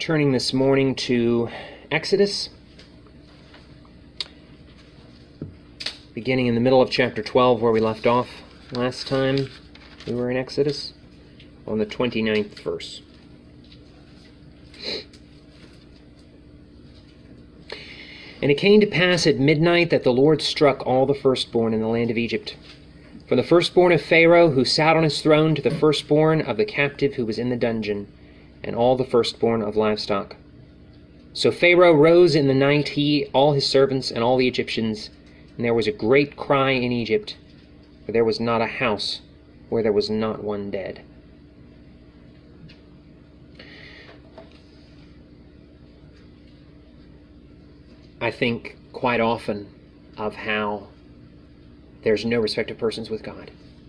Turning this morning to Exodus, beginning in the middle of chapter 12 where we left off last time we were in Exodus, on the 29th verse. And it came to pass at midnight that the Lord struck all the firstborn in the land of Egypt, from the firstborn of Pharaoh who sat on his throne to the firstborn of the captive who was in the dungeon, and all the firstborn of livestock. So Pharaoh rose in the night, he, all his servants, and all the Egyptians, and there was a great cry in Egypt, for there was not a house where there was not one dead. I think quite often of how there's no respect of persons with God.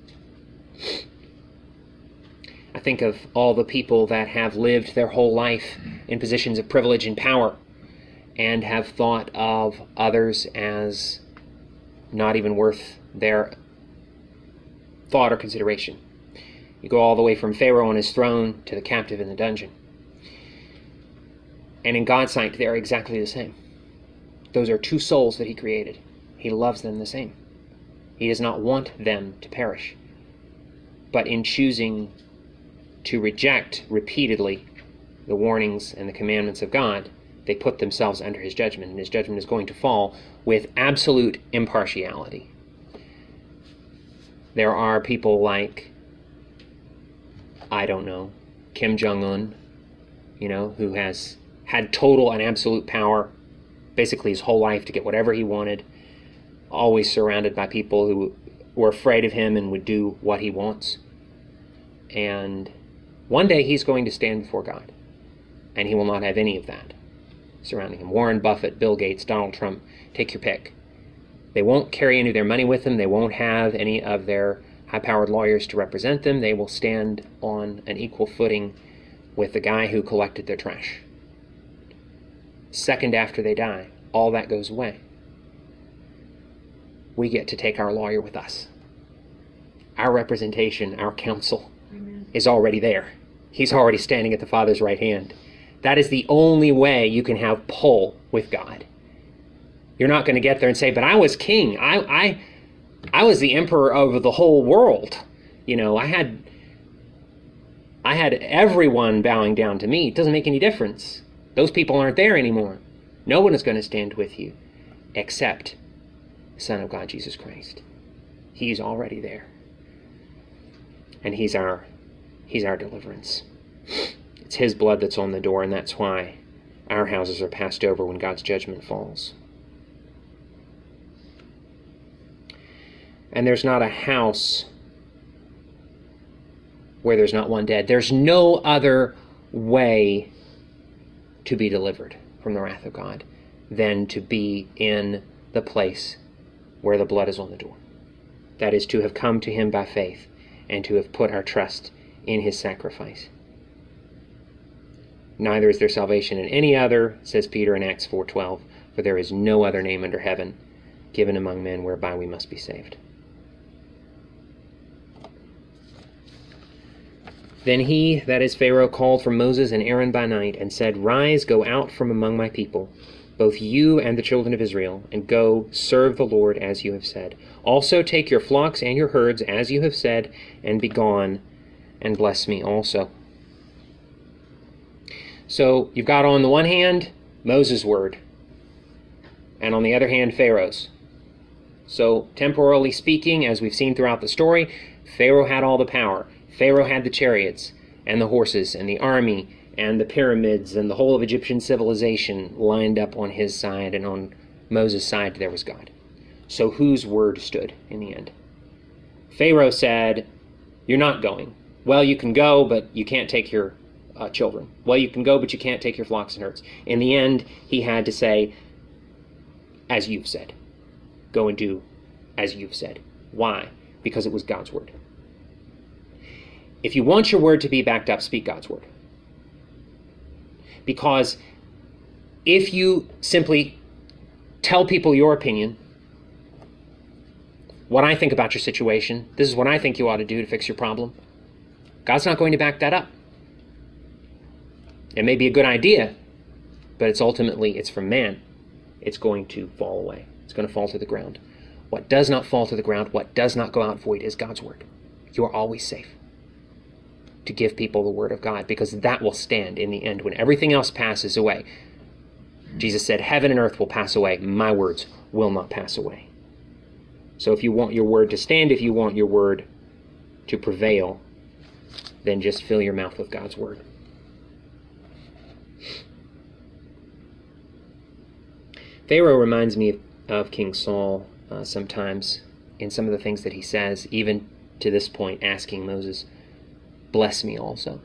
I think of all the people that have lived their whole life in positions of privilege and power and have thought of others as not even worth their thought or consideration. You go all the way from Pharaoh on his throne to the captive in the dungeon. And in God's sight, they're exactly the same. Those are two souls that he created. He loves them the same. He does not want them to perish. But in choosing to reject repeatedly the warnings and the commandments of God, they put themselves under his judgment, and his judgment is going to fall with absolute impartiality. There are people like, I don't know, Kim Jong-un, who has had total and absolute power basically his whole life to get whatever he wanted, always surrounded by people who were afraid of him and would do what he wants. And one day he's going to stand before God, and he will not have any of that surrounding him. Warren Buffett, Bill Gates, Donald Trump, take your pick. They won't carry any of their money with them. They won't have any of their high-powered lawyers to represent them. They will stand on an equal footing with the guy who collected their trash. Second after they die, all that goes away. We get to take our lawyer with us. Our representation, our counsel, is already there. He's already standing at the Father's right hand. That is the only way you can have pull with God. You're not going to get there and say, but I was king. I was the emperor of the whole world. I had everyone bowing down to me. It doesn't make any difference. Those people aren't there anymore. No one is going to stand with you except the Son of God, Jesus Christ. He's already there. And he's our deliverance. It's his blood that's on the door, and that's why our houses are passed over when God's judgment falls. And there's not a house where there's not one dead. There's no other way to be delivered from the wrath of God than to be in the place where the blood is on the door. That is, to have come to him by faith and to have put our trust in his sacrifice. Neither is there salvation in any other, says Peter in Acts 4:12, for there is no other name under heaven given among men whereby we must be saved. Then he, that is Pharaoh, called for Moses and Aaron by night, and said, Rise, go out from among my people, both you and the children of Israel, and go serve the Lord as you have said. Also take your flocks and your herds as you have said, and be gone, and bless me also. So you've got on the one hand Moses' word, and on the other hand Pharaoh's. So temporally speaking, as we've seen throughout the story, Pharaoh had all the power. Pharaoh had the chariots and the horses and the army and the pyramids and the whole of Egyptian civilization lined up on his side, and on Moses' side there was God. So whose word stood in the end? Pharaoh said, You're not going. Well, you can go, but you can't take your children. Well, you can go, but you can't take your flocks and herds. In the end, he had to say, As you've said. Go and do as you've said. Why? Because it was God's word. If you want your word to be backed up, speak God's word. Because if you simply tell people your opinion, what I think about your situation, this is what I think you ought to do to fix your problem, God's not going to back that up. It may be a good idea, but it's from man. It's going to fall away. It's going to fall to the ground. What does not fall to the ground, what does not go out void is God's word. You are always safe to give people the word of God, because that will stand in the end when everything else passes away. Jesus said, heaven and earth will pass away. My words will not pass away. So if you want your word to stand, if you want your word to prevail, then just fill your mouth with God's word. Pharaoh reminds me of King Saul sometimes in some of the things that he says, even to this point, asking Moses, bless me also.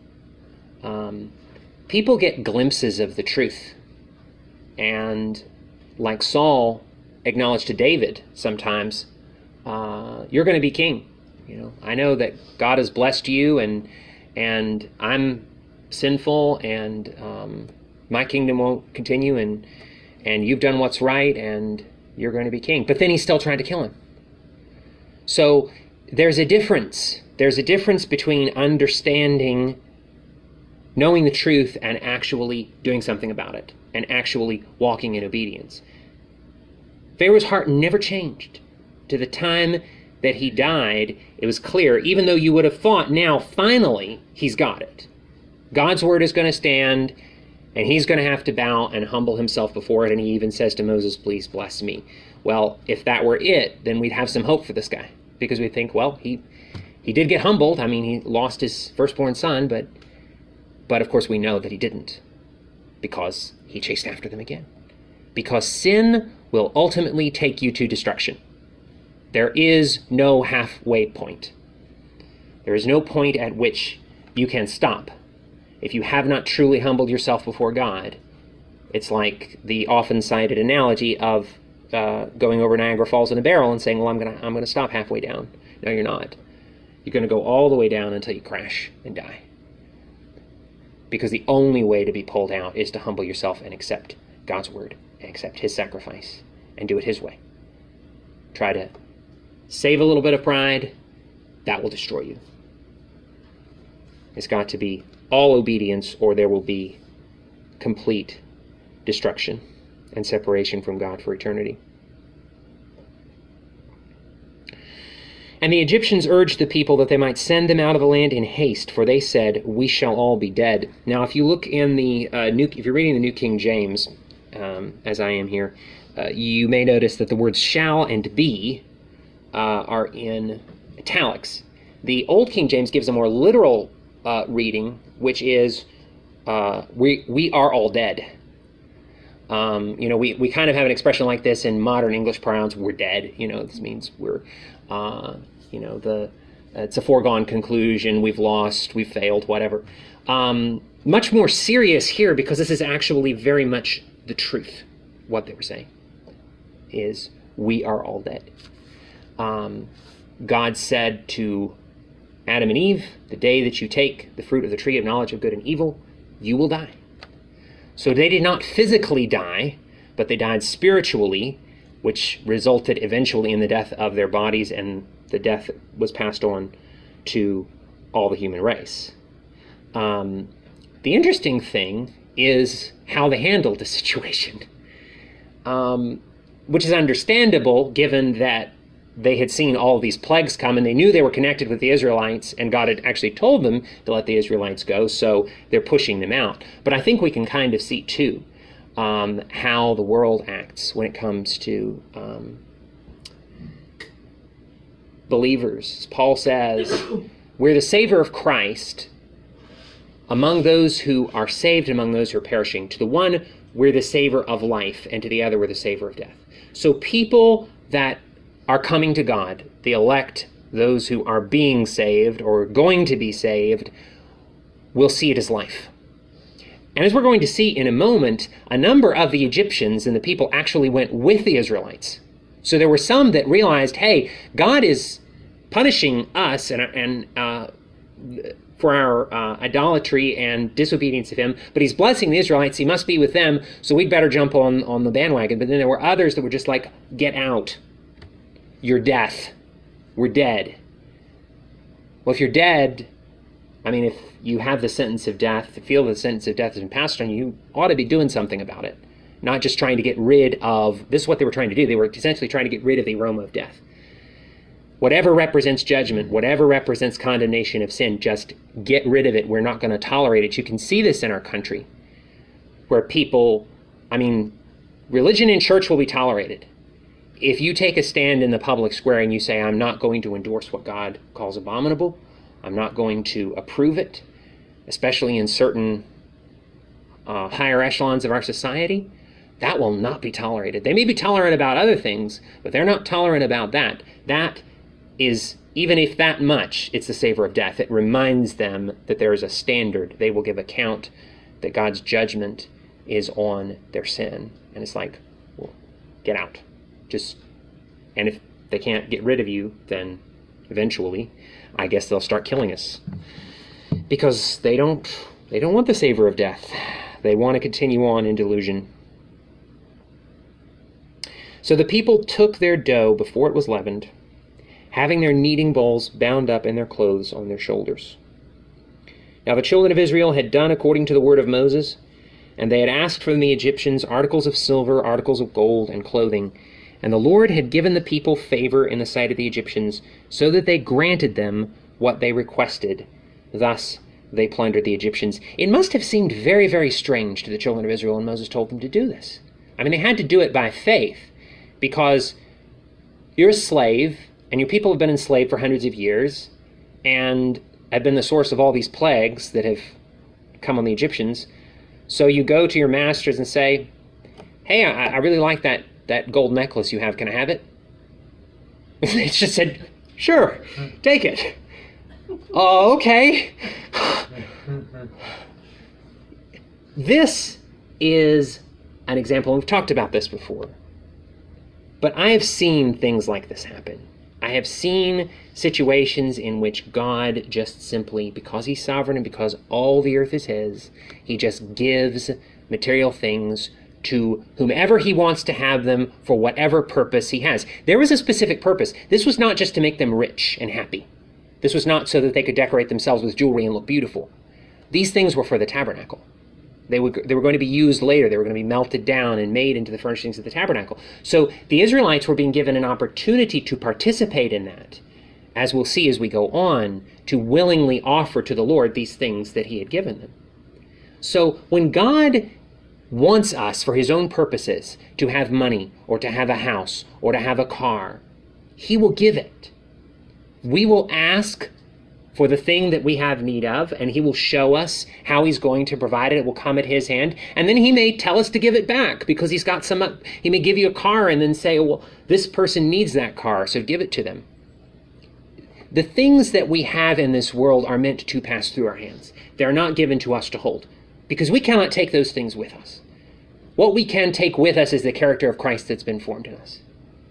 People get glimpses of the truth, and like Saul acknowledged to David sometimes, you're going to be king. I know that God has blessed you, and I'm sinful, and my kingdom won't continue, and you've done what's right, and you're going to be king. But then he still tried to kill him. So there's a difference. There's a difference between understanding, knowing the truth, and actually doing something about it, and actually walking in obedience. Pharaoh's heart never changed. To the time that he died, it was clear, even though you would have thought now, finally, he's got it. God's word is going to stand, and he's going to have to bow and humble himself before it, and he even says to Moses, please bless me. Well, if that were it, then we'd have some hope for this guy, because we'd think, well, he did get humbled. I mean, he lost his firstborn son, but of course we know that he didn't, because he chased after them again. Because sin will ultimately take you to destruction. There is no halfway point. There is no point at which you can stop. If you have not truly humbled yourself before God, it's like the often cited analogy of going over Niagara Falls in a barrel and saying, well, I'm gonna stop halfway down. No, you're not. You're going to go all the way down until you crash and die. Because the only way to be pulled out is to humble yourself and accept God's word and accept his sacrifice and do it his way. Try to save a little bit of pride, that will destroy you. It's got to be all obedience, or there will be complete destruction and separation from God for eternity. And the Egyptians urged the people that they might send them out of the land in haste, for they said, we shall all be dead. Now, if you look in the if you're reading the New King James, as I am here, you may notice that the words shall and be are in italics. The Old King James gives a more literal reading, which is, we are all dead. We kind of have an expression like this in modern English parlance, we're dead. This means we're, it's a foregone conclusion, we've lost, we've failed, whatever. Much more serious here, because this is actually very much the truth. What they were saying is, we are all dead. God said to Adam and Eve, the day that you take the fruit of the tree of knowledge of good and evil, you will die. So they did not physically die, but they died spiritually, which resulted eventually in the death of their bodies, and the death was passed on to all the human race. The interesting thing is how they handled the situation, which is understandable given that they had seen all these plagues come, and they knew they were connected with the Israelites, and God had actually told them to let the Israelites go, so they're pushing them out. But I think we can kind of see, too, how the world acts when it comes to believers. As Paul says, we're the savor of Christ among those who are saved, among those who are perishing. To the one, we're the savor of life, and to the other, we're the savor of death. So people that are coming to God, the elect, those who are being saved or going to be saved, will see it as life. And as we're going to see in a moment, a number of the Egyptians and the people actually went with the Israelites. So there were some that realized, hey, God is punishing us and for our idolatry and disobedience of him, but he's blessing the Israelites. He must be with them, so we'd better jump on the bandwagon. But then there were others that were just like, get out. You're death. We're dead. Well, if you're dead, I mean, if you have the sentence of death, feel the sentence of death has been passed on you, you ought to be doing something about it. Not just trying to get rid of, this is what they were trying to do. They were essentially trying to get rid of the aroma of death. Whatever represents judgment, whatever represents condemnation of sin, just get rid of it. We're not going to tolerate it. You can see this in our country, where people, I mean, religion and church will be tolerated. If you take a stand in the public square and you say, I'm not going to endorse what God calls abominable, I'm not going to approve it, especially in certain higher echelons of our society, that will not be tolerated. They may be tolerant about other things, but they're not tolerant about that. That is, even if that much, it's the savor of death. It reminds them that there is a standard. They will give account that God's judgment is on their sin. And it's like, well, get out. And if they can't get rid of you, then eventually, I guess they'll start killing us. Because they don't want the savor of death. They want to continue on in delusion. So the people took their dough before it was leavened, having their kneading bowls bound up in their clothes on their shoulders. Now the children of Israel had done according to the word of Moses, and they had asked from the Egyptians articles of silver, articles of gold, and clothing. And the Lord had given the people favor in the sight of the Egyptians, so that they granted them what they requested. Thus they plundered the Egyptians. It must have seemed very, very strange to the children of Israel when Moses told them to do this. I mean, they had to do it by faith, because you're a slave, and your people have been enslaved for hundreds of years, and have been the source of all these plagues that have come on the Egyptians. So you go to your masters and say, hey, I really like that gold necklace you have. Can I have it? They just said, sure, take it. Oh, okay. This is an example, and we've talked about this before, but I have seen things like this happen. I have seen situations in which God just simply, because he's sovereign and because all the earth is his, he just gives material things to whomever he wants to have them for whatever purpose he has. There was a specific purpose. This was not just to make them rich and happy. This was not so that they could decorate themselves with jewelry and look beautiful. These things were for the tabernacle. They were going to be used later. They were going to be melted down and made into the furnishings of the tabernacle. So the Israelites were being given an opportunity to participate in that, as we'll see as we go on, to willingly offer to the Lord these things that he had given them. So when God wants us, for his own purposes, to have money, or to have a house, or to have a car, he will give it. We will ask for the thing that we have need of, and he will show us how he's going to provide it. It will come at his hand, and then he may tell us to give it back, because he's got he may give you a car and then say, well, this person needs that car, so give it to them. The things that we have in this world are meant to pass through our hands. They're not given to us to hold, because we cannot take those things with us. What we can take with us is the character of Christ that's been formed in us.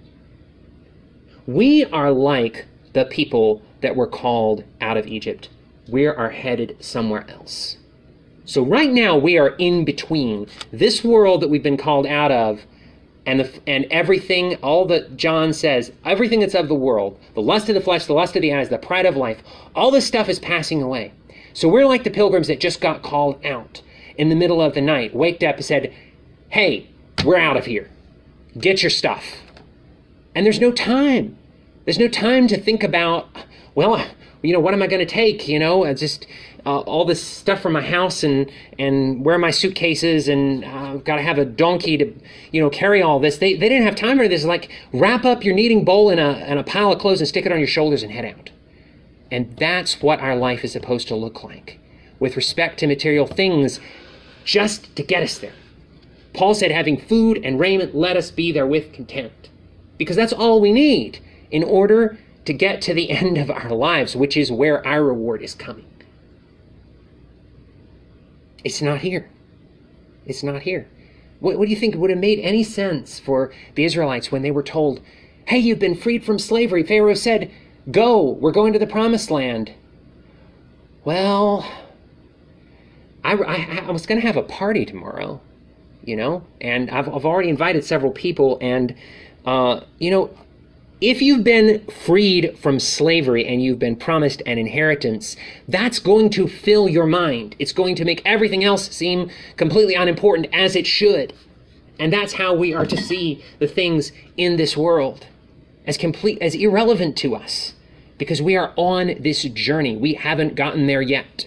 We are like the people that were called out of Egypt. We are headed somewhere else. So right now we are in between this world that we've been called out of and everything, all that John says, everything that's of the world, the lust of the flesh, the lust of the eyes, the pride of life, all this stuff is passing away. So we're like the pilgrims that just got called out in the middle of the night, waked up and said, hey, we're out of here. Get your stuff. And there's no time. There's no time to think about, well, what am I going to take? Just all this stuff from my house and where are my suitcases, and I've got to have a donkey to, carry all this. They didn't have time for this. Like, wrap up your kneading bowl in a pile of clothes and stick it on your shoulders and head out. And that's what our life is supposed to look like with respect to material things, just to get us there. Paul said, having food and raiment, let us be therewith content. Because that's all we need in order to get to the end of our lives, which is where our reward is coming. It's not here. It's not here. What do you think would have made any sense for the Israelites when they were told, hey, you've been freed from slavery? Pharaoh said, go, we're going to the promised land. Well, I was going to have a party tomorrow, and I've already invited several people, and, If you've been freed from slavery and you've been promised an inheritance, that's going to fill your mind. It's going to make everything else seem completely unimportant, as it should. And that's how we are to see the things in this world, as irrelevant to us, because we are on this journey. We haven't gotten there yet.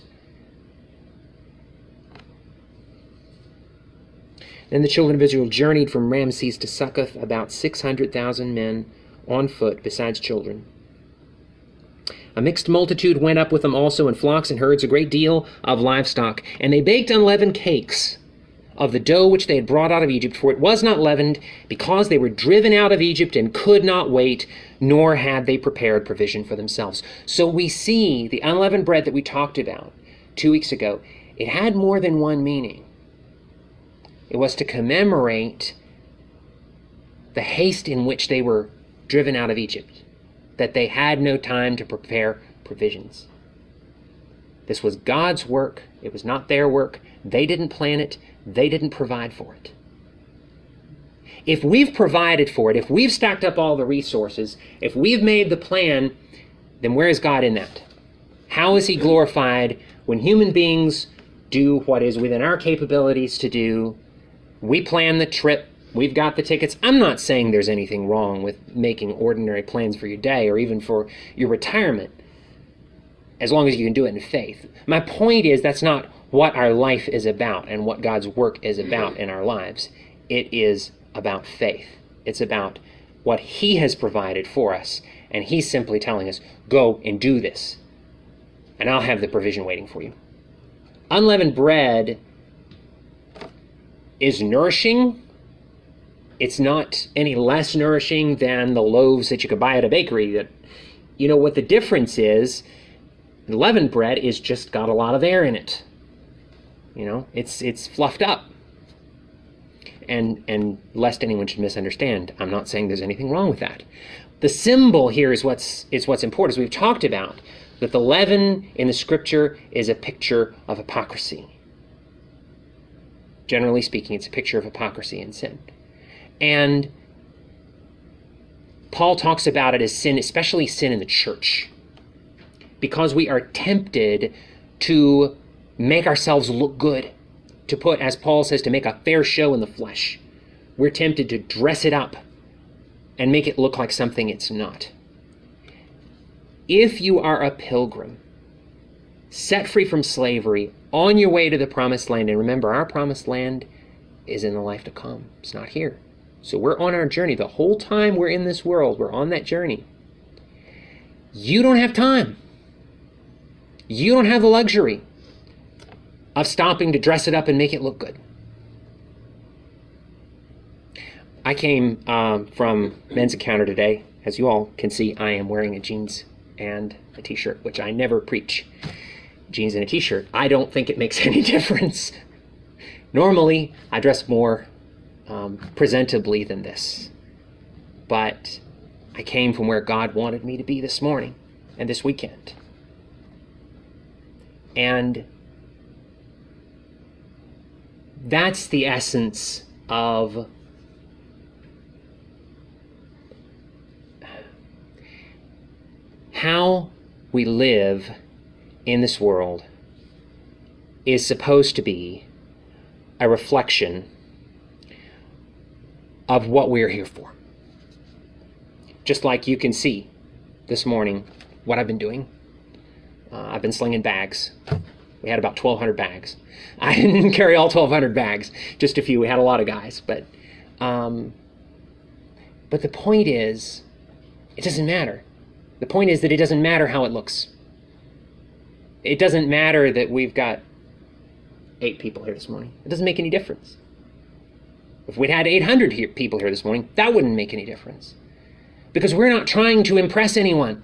Then the children of Israel journeyed from Ramses to Succoth, about 600,000 men on foot, besides children. A mixed multitude went up with them also, in flocks and herds, a great deal of livestock. And they baked unleavened cakes of the dough which they had brought out of Egypt, for it was not leavened, because they were driven out of Egypt and could not wait, nor had they prepared provision for themselves. So we see the unleavened bread that we talked about 2 weeks ago. It had more than one meaning. It was to commemorate the haste in which they were driven out of Egypt, that they had no time to prepare provisions. This was God's work. It was not their work. They didn't plan it. They didn't provide for it. If we've provided for it, if we've stacked up all the resources, if we've made the plan, then where is God in that? How is he glorified when human beings do what is within our capabilities to do? We plan the trip. We've got the tickets. I'm not saying there's anything wrong with making ordinary plans for your day or even for your retirement, as long as you can do it in faith. My point is, that's not what our life is about and what God's work is about in our lives. It is about faith. It's about what he has provided for us, and he's simply telling us, go and do this, and I'll have the provision waiting for you. Unleavened bread is nourishing. It's not any less nourishing than the loaves that you could buy at a bakery. That, you know what the difference is? Leavened bread is just got a lot of air in it. You know, it's fluffed up. And lest anyone should misunderstand, I'm not saying there's anything wrong with that. The symbol here is what's important, as we've talked about, that the leaven in the scripture is a picture of hypocrisy. Generally speaking, it's a picture of hypocrisy and sin. And Paul talks about it as sin, especially sin in the church, because we are tempted to make ourselves look good, to put, as Paul says, to make a fair show in the flesh. We're tempted to dress it up and make it look like something it's not. If you are a pilgrim, set free from slavery, on your way to the promised land, and remember, our promised land is in the life to come. It's not here. So we're on our journey. The whole time we're in this world, we're on that journey. You don't have time. You don't have the luxury of stopping to dress it up and make it look good. I came from Men's Encounter today. As you all can see, I am wearing a jeans and a t-shirt, which I never preach. Jeans and a t-shirt. I don't think it makes any difference. Normally, I dress more presentably than this. But I came from where God wanted me to be this morning and this weekend. And that's the essence of how we live in this world is supposed to be a reflection of what we're here for. Just like you can see this morning what I've been doing. I've been slinging bags. We had about 1,200 bags. I didn't carry all 1,200 bags, just a few. We had a lot of guys. But the point is, it doesn't matter. The point is that it doesn't matter how it looks. It doesn't matter that we've got 8 people here this morning. It doesn't make any difference. If we'd had 800 people here this morning, that wouldn't make any difference. Because we're not trying to impress anyone.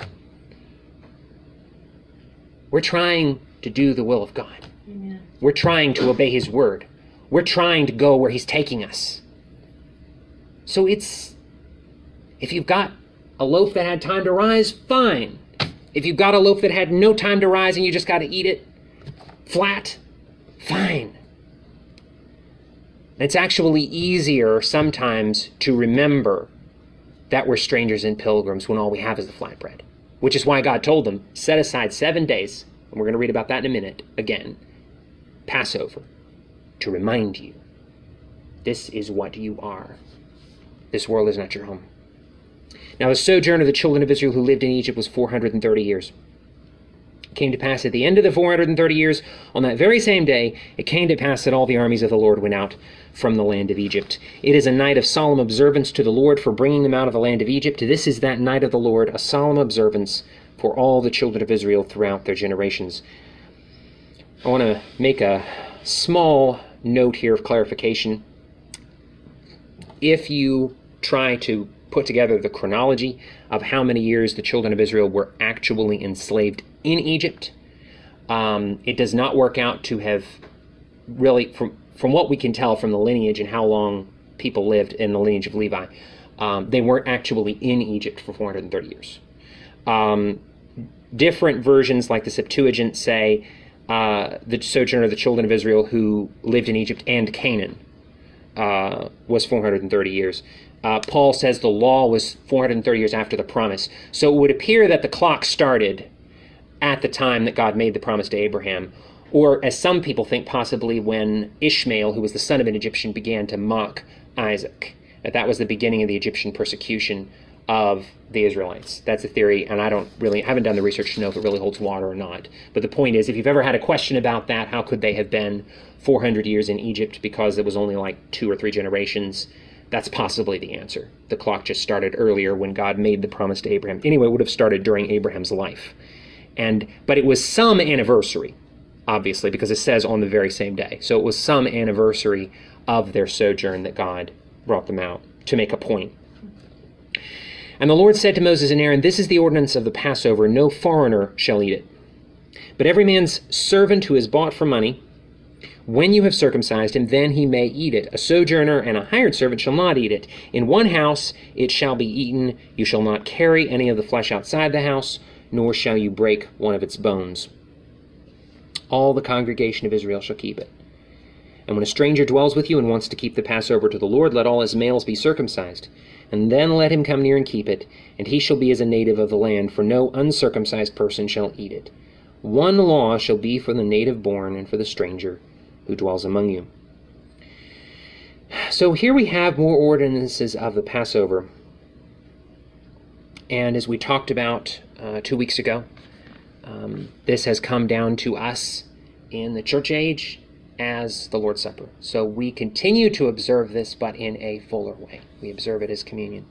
We're trying to do the will of God. Amen. We're trying to obey his word. We're trying to go where he's taking us. So if you've got a loaf that had time to rise, fine. If you've got a loaf that had no time to rise and you just got to eat it flat, fine. It's actually easier sometimes to remember that we're strangers and pilgrims when all we have is the flatbread. Which is why God told them, set aside 7 days, and we're going to read about that in a minute, again, Passover, to remind you, this is what you are. This world is not your home. Now the sojourn of the children of Israel who lived in Egypt was 430 years. It came to pass at the end of the 430 years, on that very same day, it came to pass that all the armies of the Lord went out from the land of Egypt. It is a night of solemn observance to the Lord for bringing them out of the land of Egypt. This is that night of the Lord, a solemn observance for all the children of Israel throughout their generations. I want to make a small note here of clarification. If you try to put together the chronology of how many years the children of Israel were actually enslaved in Egypt, it does not work out to have really, from what we can tell from the lineage and how long people lived in the lineage of Levi, they weren't actually in Egypt for 430 years. Different versions, like the Septuagint, say the sojourn of the children of Israel who lived in Egypt and Canaan was 430 years. Paul says the law was 430 years after the promise. So it would appear that the clock started at the time that God made the promise to Abraham, or as some people think, possibly when Ishmael, who was the son of an Egyptian, began to mock Isaac. That was the beginning of the Egyptian persecution of the Israelites. That's a theory, and I haven't done the research to know if it really holds water or not. But the point is, if you've ever had a question about that, how could they have been 400 years in Egypt because it was only like 2 or 3 generations? That's possibly the answer. The clock just started earlier when God made the promise to Abraham. Anyway, it would have started during Abraham's life. But it was some anniversary, obviously, because it says on the very same day. So it was some anniversary of their sojourn that God brought them out to make a point. And the Lord said to Moses and Aaron, this is the ordinance of the Passover, no foreigner shall eat it. But every man's servant who is bought for money, when you have circumcised him, then he may eat it. A sojourner and a hired servant shall not eat it. In one house it shall be eaten. You shall not carry any of the flesh outside the house, nor shall you break one of its bones. All the congregation of Israel shall keep it. And when a stranger dwells with you and wants to keep the Passover to the Lord, let all his males be circumcised. And then let him come near and keep it, and he shall be as a native of the land, for no uncircumcised person shall eat it. One law shall be for the native born and for the stranger who dwells among you. So here we have more ordinances of the Passover. And as we talked about 2 weeks ago, this has come down to us in the church age as the Lord's Supper. So we continue to observe this, but in a fuller way. We observe it as communion.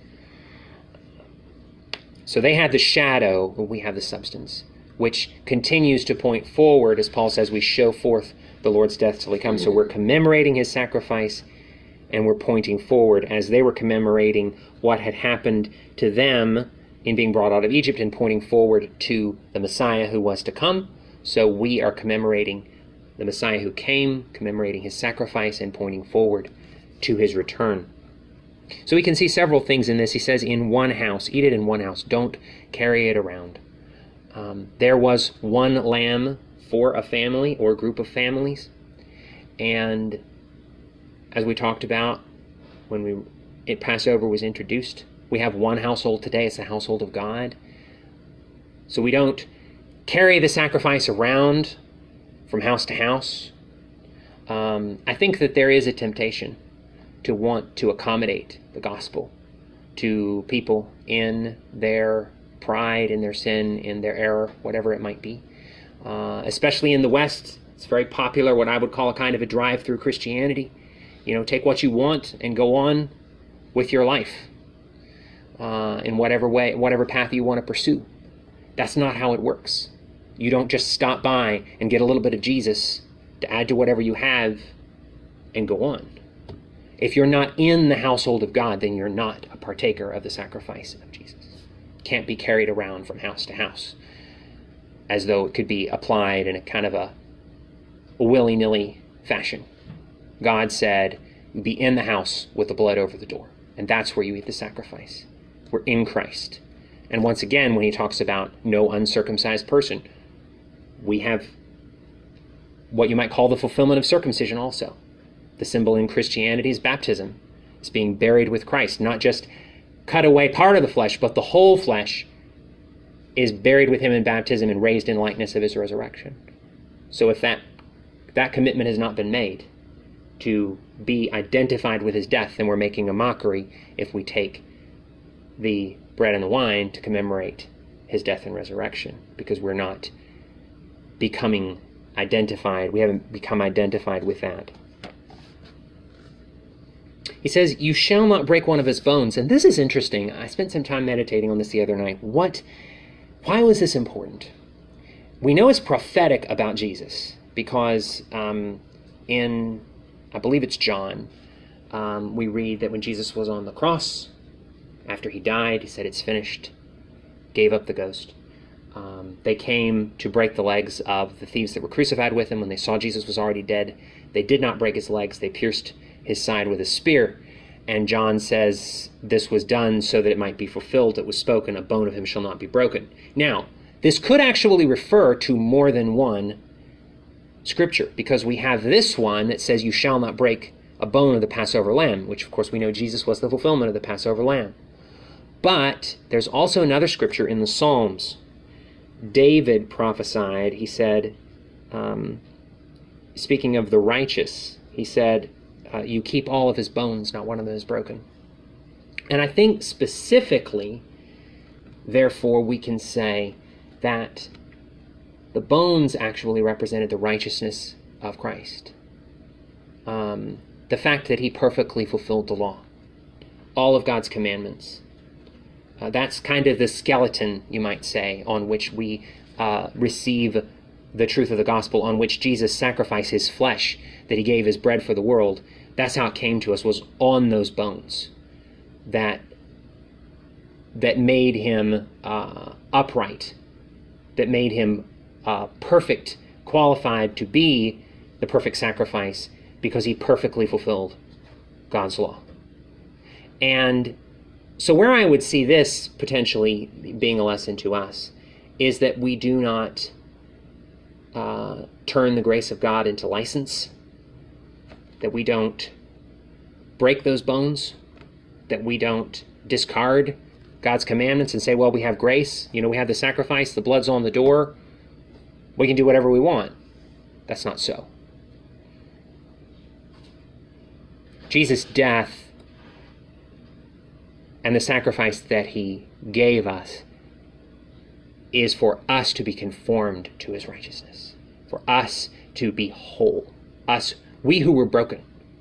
So they had the shadow, we have the substance, which continues to point forward, as Paul says, we show forth the Lord's death till he comes. So we're commemorating his sacrifice, and we're pointing forward as they were commemorating what had happened to them in being brought out of Egypt and pointing forward to the Messiah who was to come. So we are commemorating the Messiah who came, commemorating his sacrifice, and pointing forward to his return. So we can see several things in this. He says, in one house, eat it in one house. Don't carry it around. There was one lamb for a family or group of families. And as we talked about when Passover was introduced, we have one household today. It's the household of God. So we don't carry the sacrifice around from house to house. I think that there is a temptation to want to accommodate the gospel to people in their pride, in their sin, in their error, whatever it might be. Especially in the West, it's very popular, what I would call a kind of a drive-through Christianity. Take what you want and go on with your life in whatever way, whatever path you want to pursue. That's not how it works. You don't just stop by and get a little bit of Jesus to add to whatever you have and go on. If you're not in the household of God, then you're not a partaker of the sacrifice of Jesus. Can't be carried around from house to house as though it could be applied in a kind of a willy-nilly fashion. God said, be in the house with the blood over the door. And that's where you eat the sacrifice. We're in Christ. And once again, when he talks about no uncircumcised person, we have what you might call the fulfillment of circumcision also. The symbol in Christianity is baptism. It's being buried with Christ, not just cut away part of the flesh, but the whole flesh is buried with him in baptism and raised in likeness of his resurrection. So if that commitment has not been made to be identified with his death, then we're making a mockery if we take the bread and the wine to commemorate his death and resurrection, because we're not becoming identified. We haven't become identified with that. He says, you shall not break one of his bones. And this is interesting. I spent some time meditating on this the other night. Why was this important? We know it's prophetic about Jesus because in, I believe it's John, we read that when Jesus was on the cross, after he died, he said, it's finished, gave up the ghost. They came to break the legs of the thieves that were crucified with him. When they saw Jesus was already dead, they did not break his legs. They pierced his side with a spear. And John says this was done so that it might be fulfilled. It was spoken, a bone of him shall not be broken. Now, this could actually refer to more than one scripture, because we have this one that says you shall not break a bone of the Passover lamb, which of course we know Jesus was the fulfillment of the Passover lamb. But there's also another scripture in the Psalms. David prophesied, he said, speaking of the righteous, he said, you keep all of his bones, not one of them is broken. And I think specifically, therefore, we can say that the bones actually represented the righteousness of Christ. The fact that he perfectly fulfilled the law, all of God's commandments. That's kind of the skeleton, you might say, on which we receive the truth of the gospel, on which Jesus sacrificed his flesh, that he gave his bread for the world. That's how it came to us, was on those bones that made him upright, that made him perfect, qualified to be the perfect sacrifice, because he perfectly fulfilled God's law. And so where I would see this potentially being a lesson to us is that we do not turn the grace of God into license, that we don't break those bones, that we don't discard God's commandments and say, well, we have grace, we have the sacrifice, the blood's on the door, we can do whatever we want. That's not so. Jesus' death and the sacrifice that he gave us is for us to be conformed to his righteousness, for us to be whole, we who were broken.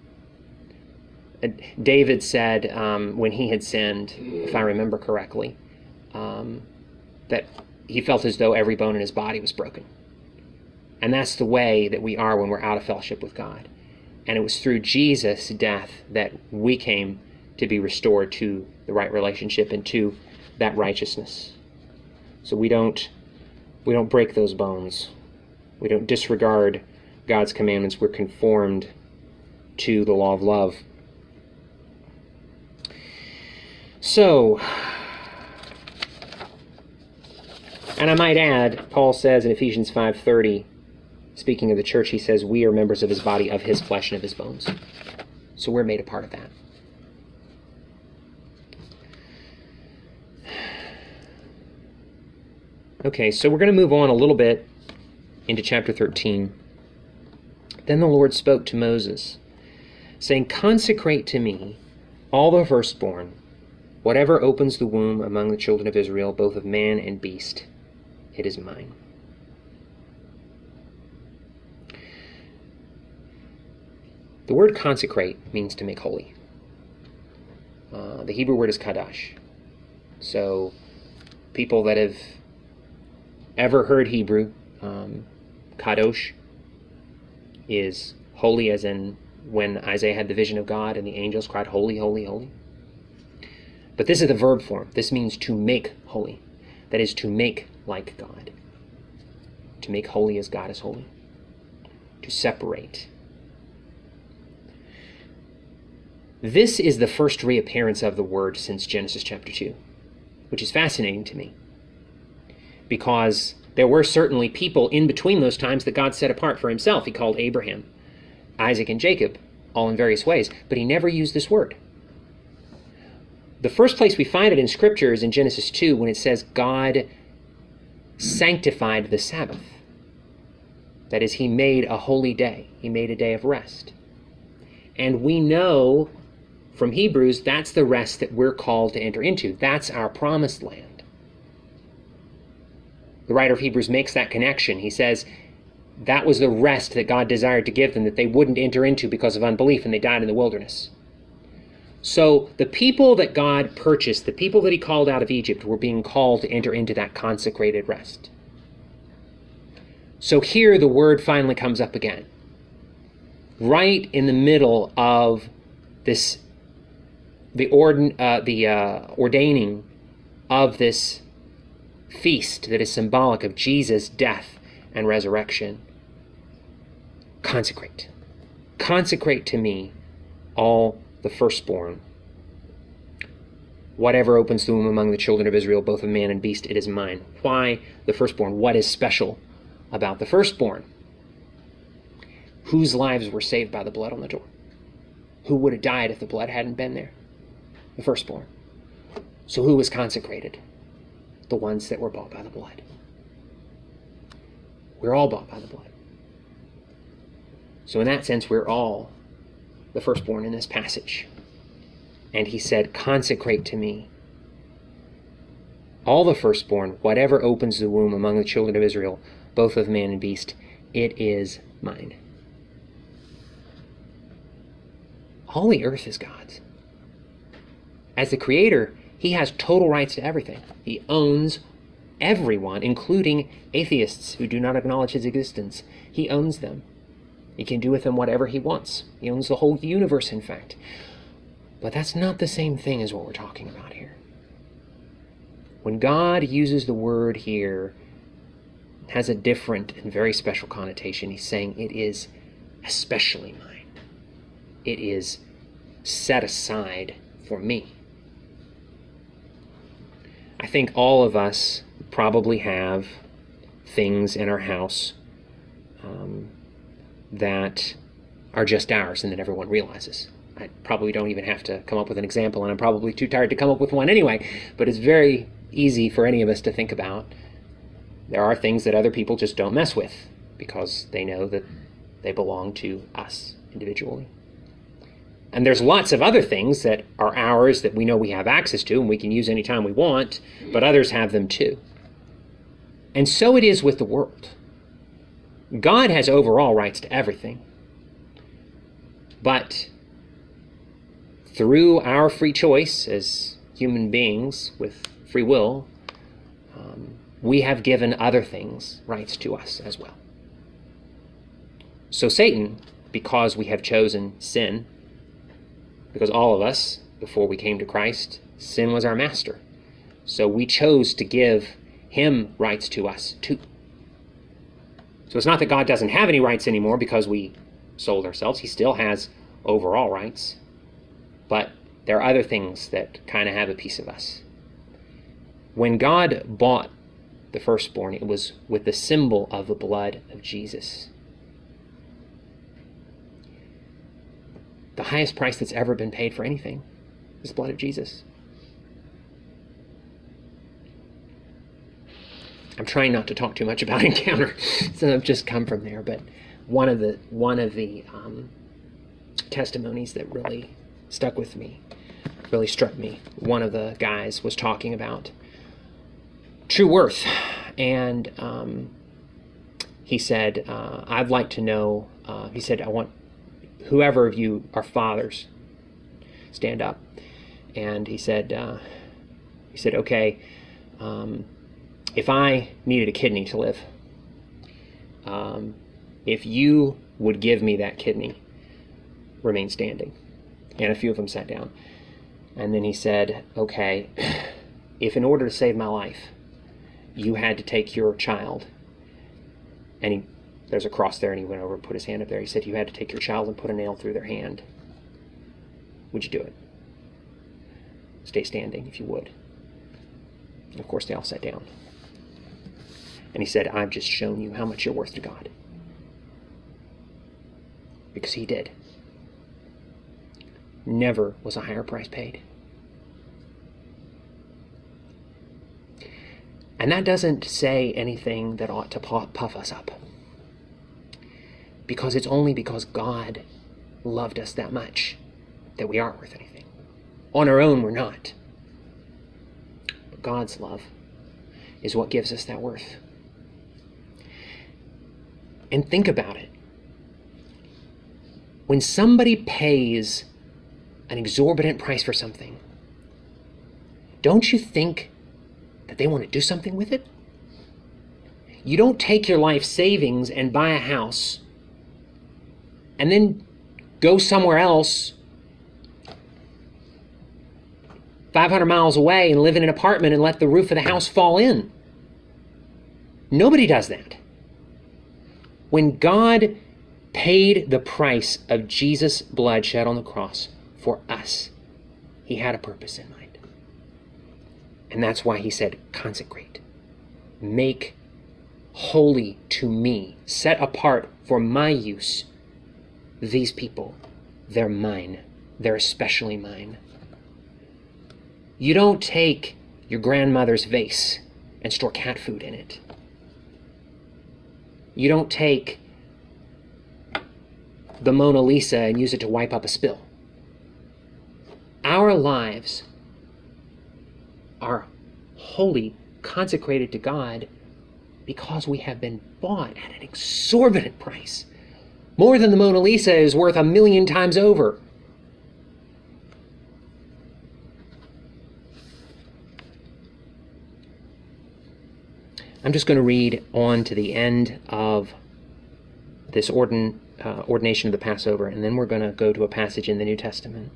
David said when he had sinned, if I remember correctly, that he felt as though every bone in his body was broken. And that's the way that we are when we're out of fellowship with God. And it was through Jesus' death that we came to be restored to the right relationship and to that righteousness. So we don't break those bones. We don't disregard God's commandments. We're conformed to the law of love. So, and I might add, Paul says in Ephesians 5:30, speaking of the church, he says, we are members of his body, of his flesh and of his bones. So we're made a part of that. Okay, so we're going to move on a little bit into chapter 13. Then the Lord spoke to Moses, saying, consecrate to me all the firstborn, whatever opens the womb among the children of Israel, both of man and beast, it is mine. The word consecrate means to make holy. The Hebrew word is kadash. So people that have ever heard Hebrew, kadosh is holy, as in when Isaiah had the vision of God and the angels cried, holy, holy, holy. But this is the verb form. This means to make holy. That is, to make like God. To make holy as God is holy. To separate. This is the first reappearance of the word since Genesis chapter 2, which is fascinating to me, because there were certainly people in between those times that God set apart for himself. He called Abraham, Isaac, and Jacob, all in various ways, but he never used this word. the first place we find it in Scripture is in Genesis 2 when it says God sanctified the Sabbath. That is, he made a holy day. He made a day of rest. And we know from Hebrews that's the rest that we're called to enter into. That's our promised land. The writer of Hebrews makes that connection. He says that was the rest that God desired to give them, that they wouldn't enter into because of unbelief, and they died in the wilderness. So the people that God purchased, the people that he called out of Egypt, were being called to enter into that consecrated rest. So here the word finally comes up again. Right in the middle of this, the ordaining of this feast that is symbolic of Jesus' death and resurrection. Consecrate. Consecrate to me all the firstborn. Whatever opens the womb among the children of Israel, both of man and beast, it is mine. Why the firstborn? What is special about the firstborn? Whose lives were saved by the blood on the door? Who would have died if the blood hadn't been there? The firstborn. So who was consecrated? The ones that were bought by the blood. We're all bought by the blood. So in that sense, we're all the firstborn in this passage. And he said, consecrate to me all the firstborn, whatever opens the womb among the children of Israel, both of man and beast, it is mine. All the earth is God's. As the creator, he has total rights to everything. He owns everyone, including atheists who do not acknowledge his existence. He owns them. He can do with them whatever he wants. He owns the whole universe, in fact. But that's not the same thing as what we're talking about here. When God uses the word here, it has a different and very special connotation. He's saying it is especially mine. It is set aside for me. I think all of us probably have things in our house that are just ours and that everyone realizes. I probably don't even have to come up with an example, and I'm probably too tired to come up with one anyway, but it's very easy for any of us to think about. There are things that other people just don't mess with because they know that they belong to us individually. And there's lots of other things that are ours that we know we have access to and we can use anytime we want, but others have them too. And so it is with the world. God has overall rights to everything. But through our free choice as human beings with free will, we have given other things rights to us as well. So Satan, because we have chosen sin, because all of us, before we came to Christ, sin was our master. So we chose to give him rights to us too. So it's not that God doesn't have any rights anymore because we sold ourselves. He still has overall rights. But there are other things that kind of have a piece of us. When God bought the firstborn, it was with the symbol of the blood of Jesus. The highest price that's ever been paid for anything is the blood of Jesus. I'm trying not to talk too much about Encounter, so I've just come from there. But one of the testimonies that really stuck with me, really struck me. One of the guys was talking about true worth, and he said, "I'd like to know." He said, "I want whoever of you are fathers, stand up." And he said, "Okay, if I needed a kidney to live, if you would give me that kidney, remain standing." And a few of them sat down. And then he said, "Okay, if in order to save my life, you had to take your child," and there's a cross there, and he went over and put his hand up there. He said, "You had to take your child and put a nail through their hand. Would you do it? Stay standing if you would." And of course, they all sat down. And he said, "I've just shown you how much you're worth to God." Because he did. Never was a higher price paid. And that doesn't say anything that ought to puff us up. Because it's only because God loved us that much that we aren't worth anything. On our own, we're not. But God's love is what gives us that worth. And think about it. When somebody pays an exorbitant price for something, don't you think that they want to do something with it? You don't take your life savings and buy a house and then go somewhere else 500 miles away and live in an apartment and let the roof of the house fall in. Nobody does that. When God paid the price of Jesus' blood shed on the cross for us, he had a purpose in mind. And that's why he said, consecrate. Make holy to me. Set apart for my use. These people, they're mine. They're especially mine. You don't take your grandmother's vase and store cat food in it. You don't take the Mona Lisa and use it to wipe up a spill. Our lives are wholly consecrated to God because we have been bought at an exorbitant price. More than the Mona Lisa is worth 1,000,000 times over. I'm just going to read on to the end of this ordination of the Passover, and then we're going to go to a passage in the New Testament.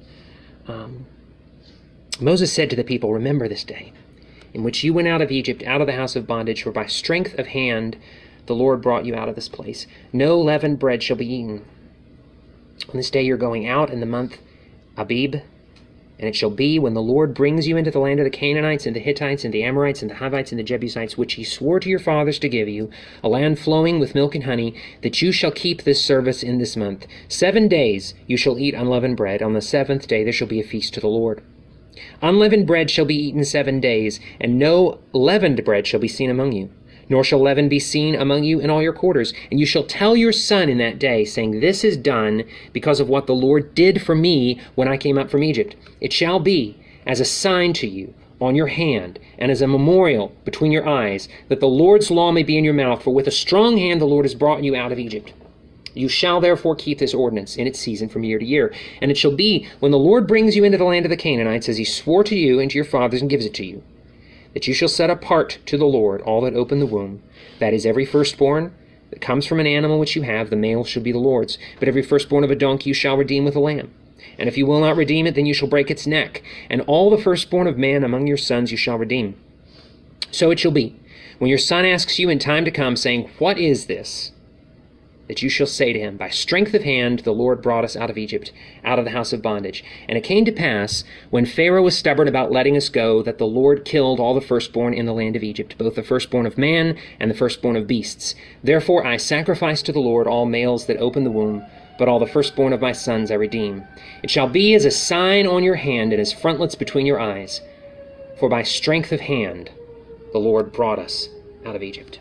Moses said to the people, remember this day in which you went out of Egypt, out of the house of bondage, for by strength of hand the Lord brought you out of this place. No leavened bread shall be eaten. On this day you're going out in the month Abib, and it shall be when the Lord brings you into the land of the Canaanites and the Hittites and the Amorites and the Hivites and the Jebusites, which he swore to your fathers to give you, a land flowing with milk and honey, that you shall keep this service in this month. 7 days you shall eat unleavened bread. On the 7th day there shall be a feast to the Lord. Unleavened bread shall be eaten 7 days, and no leavened bread shall be seen among you. Nor shall leaven be seen among you in all your quarters. And you shall tell your son in that day, saying, this is done because of what the Lord did for me when I came up from Egypt. It shall be as a sign to you on your hand, and as a memorial between your eyes, that the Lord's law may be in your mouth. For with a strong hand the Lord has brought you out of Egypt. You shall therefore keep this ordinance in its season from year to year. And it shall be, when the Lord brings you into the land of the Canaanites, as he swore to you and to your fathers and gives it to you, that you shall set apart to the Lord all that open the womb, that is, every firstborn that comes from an animal which you have, the male shall be the Lord's. But every firstborn of a donkey you shall redeem with a lamb. And if you will not redeem it, then you shall break its neck. And all the firstborn of man among your sons you shall redeem. So it shall be, when your son asks you in time to come, saying, what is this? That you shall say to him, by strength of hand the Lord brought us out of Egypt, out of the house of bondage. And it came to pass, when Pharaoh was stubborn about letting us go, that the Lord killed all the firstborn in the land of Egypt, both the firstborn of man and the firstborn of beasts. Therefore I sacrifice to the Lord all males that open the womb, but all the firstborn of my sons I redeem. It shall be as a sign on your hand and as frontlets between your eyes. For by strength of hand the Lord brought us out of Egypt.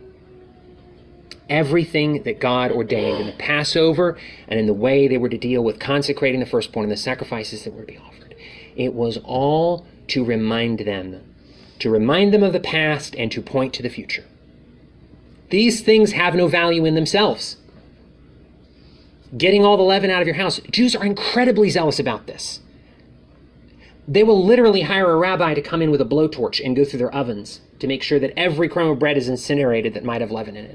Everything that God ordained in the Passover and in the way they were to deal with consecrating the firstborn and the sacrifices that were to be offered, it was all to remind them of the past and to point to the future. These things have no value in themselves. Getting all the leaven out of your house, Jews are incredibly zealous about this. They will literally hire a rabbi to come in with a blowtorch and go through their ovens to make sure that every crumb of bread is incinerated that might have leaven in it.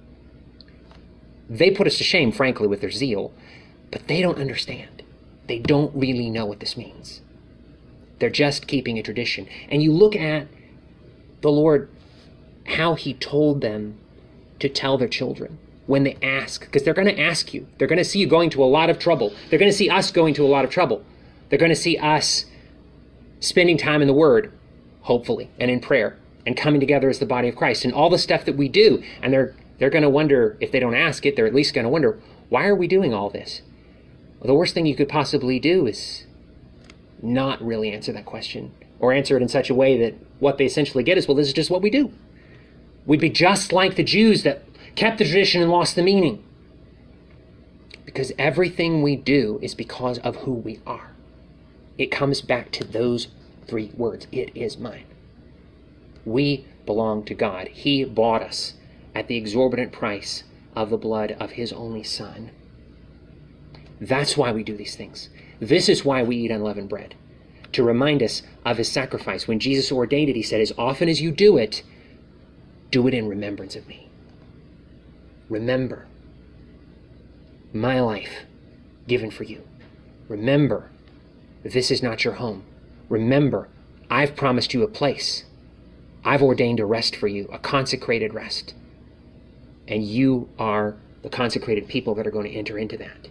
They put us to shame, frankly, with their zeal, but they don't understand. They don't really know what this means. They're just keeping a tradition. And you look at the Lord, how he told them to tell their children when they ask, because they're going to ask you. They're going to see you going to a lot of trouble. They're going to see us going to a lot of trouble. They're going to see us spending time in the Word, hopefully, and in prayer, and coming together as the body of Christ, and all the stuff that we do. And they're going to wonder, if they don't ask it, they're at least going to wonder, why are we doing all this? Well, the worst thing you could possibly do is not really answer that question, or answer it in such a way that what they essentially get is, well, this is just what we do. We'd be just like the Jews that kept the tradition and lost the meaning. Because everything we do is because of who we are. It comes back to those three words. It is mine. We belong to God. He bought us at the exorbitant price of the blood of his only Son. That's why we do these things. This is why we eat unleavened bread, to remind us of his sacrifice. When Jesus ordained it, he said, as often as you do it in remembrance of me. Remember my life given for you. Remember, this is not your home. Remember, I've promised you a place. I've ordained a rest for you, a consecrated rest. And you are the consecrated people that are going to enter into that.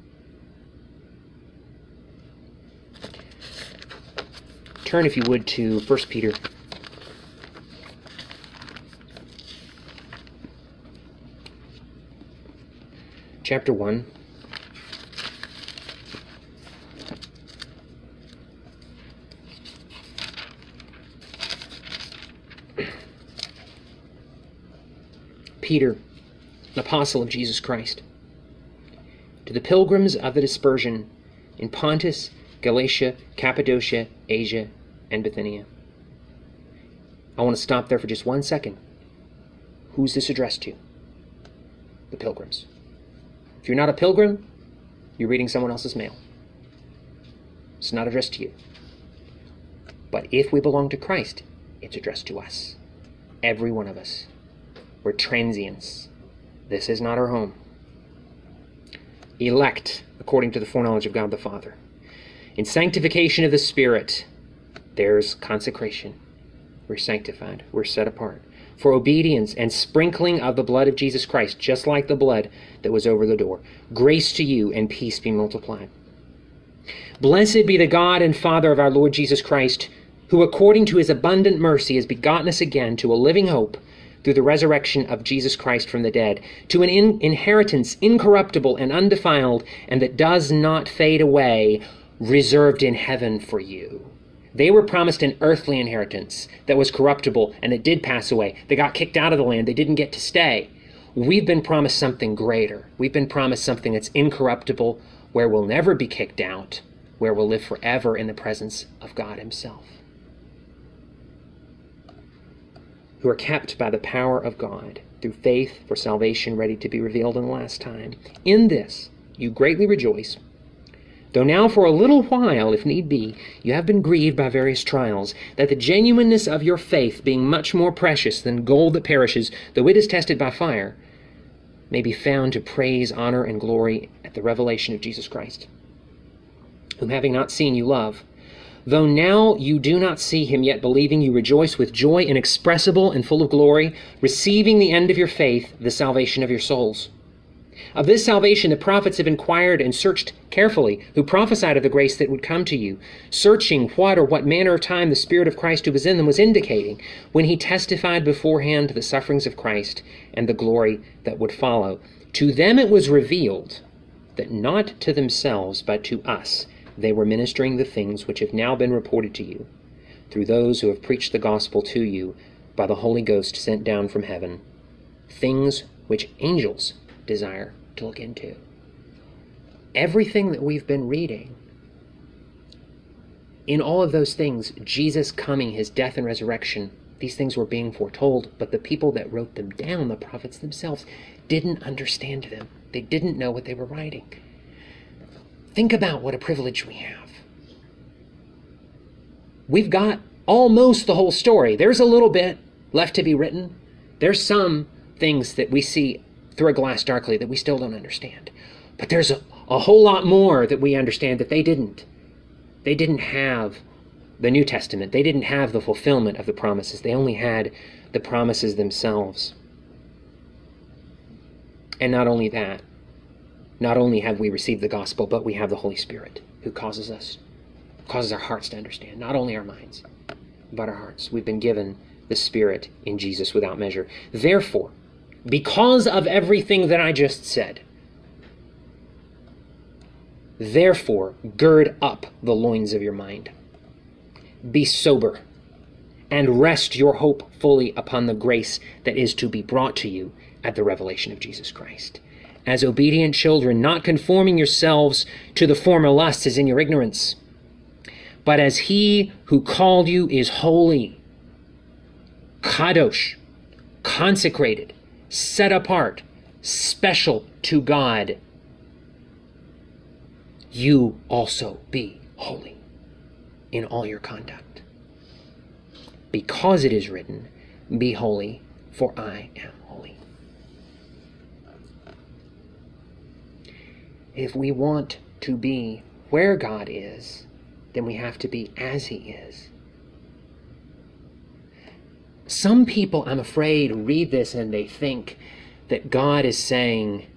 Turn, if you would, to 1 Peter. Chapter 1. Peter, an apostle of Jesus Christ, to the pilgrims of the dispersion in Pontus, Galatia, Cappadocia, Asia, and Bithynia. I want to stop there for just 1 second. Who's this addressed to? The pilgrims. If you're not a pilgrim, you're reading someone else's mail. It's not addressed to you. But if we belong to Christ, it's addressed to us. Every one of us. We're transients. This is not our home. Elect, according to the foreknowledge of God the Father. In sanctification of the Spirit, there's consecration. We're sanctified. We're set apart. For obedience and sprinkling of the blood of Jesus Christ, just like the blood that was over the door. Grace to you and peace be multiplied. Blessed be the God and Father of our Lord Jesus Christ, who according to his abundant mercy has begotten us again to a living hope through the resurrection of Jesus Christ from the dead, to an inheritance incorruptible and undefiled, and that does not fade away, reserved in heaven for you. They were promised an earthly inheritance that was corruptible, and it did pass away. They got kicked out of the land. They didn't get to stay. We've been promised something greater. We've been promised something that's incorruptible, where we'll never be kicked out, where we'll live forever in the presence of God himself. Who are kept by the power of God through faith for salvation ready to be revealed in the last time. In this you greatly rejoice, though now for a little while, if need be, you have been grieved by various trials, that the genuineness of your faith, being much more precious than gold that perishes, though it is tested by fire, may be found to praise, honor, and glory at the revelation of Jesus Christ, whom having not seen you love. Though now you do not see him, yet believing you rejoice with joy inexpressible and full of glory, receiving the end of your faith, the salvation of your souls. Of this salvation the prophets have inquired and searched carefully, who prophesied of the grace that would come to you, searching what or what manner of time the Spirit of Christ who was in them was indicating, when he testified beforehand to the sufferings of Christ and the glory that would follow. To them it was revealed that not to themselves, but to us, they were ministering the things which have now been reported to you, through those who have preached the gospel to you by the Holy Ghost sent down from heaven, things which angels desire to look into. Everything that we've been reading, in all of those things, Jesus coming, his death and resurrection, these things were being foretold, but the people that wrote them down, the prophets themselves, didn't understand them. They didn't know what they were writing. Think about what a privilege we have. We've got almost the whole story. There's a little bit left to be written. There's some things that we see through a glass darkly that we still don't understand. But there's a whole lot more that we understand that they didn't. They didn't have the New Testament. They didn't have the fulfillment of the promises. They only had the promises themselves. And not only that, not only have we received the gospel, but we have the Holy Spirit who causes our hearts to understand. Not only our minds, but our hearts. We've been given the Spirit in Jesus without measure. Therefore, because of everything that I just said, therefore, gird up the loins of your mind. be sober, and rest your hope fully upon the grace that is to be brought to you at the revelation of Jesus Christ. As obedient children, not conforming yourselves to the former lusts as in your ignorance, but as he who called you is holy, kadosh, consecrated, set apart, special to God, you also be holy in all your conduct. Because it is written, be holy, for I am holy. If we want to be where God is, then we have to be as he is. Some people, I'm afraid, read this and they think that God is saying,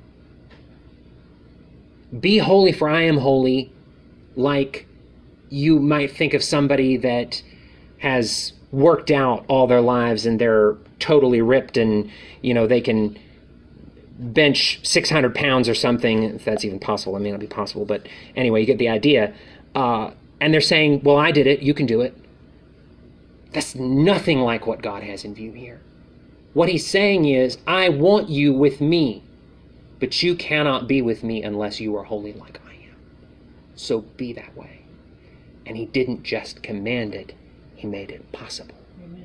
be holy for I am holy, like you might think of somebody that has worked out all their lives and they're totally ripped and, they can bench 600 pounds or something, if that's even possible. It may not be possible, but anyway, you get the idea. And they're saying, well, I did it, you can do it. That's nothing like what God has in view here. What he's saying is, I want you with me, but you cannot be with me unless you are holy like I am. So be that way. And he didn't just command it, he made it possible. Amen.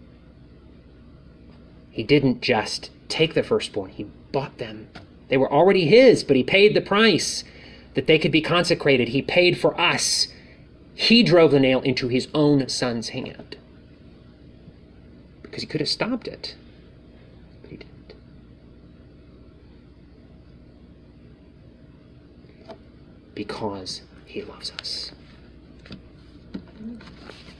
He didn't just take the firstborn, he bought them. They were already his, but he paid the price that they could be consecrated. He paid for us. He drove the nail into his own son's hand. Because he could have stopped it, but he didn't. Because he loves us.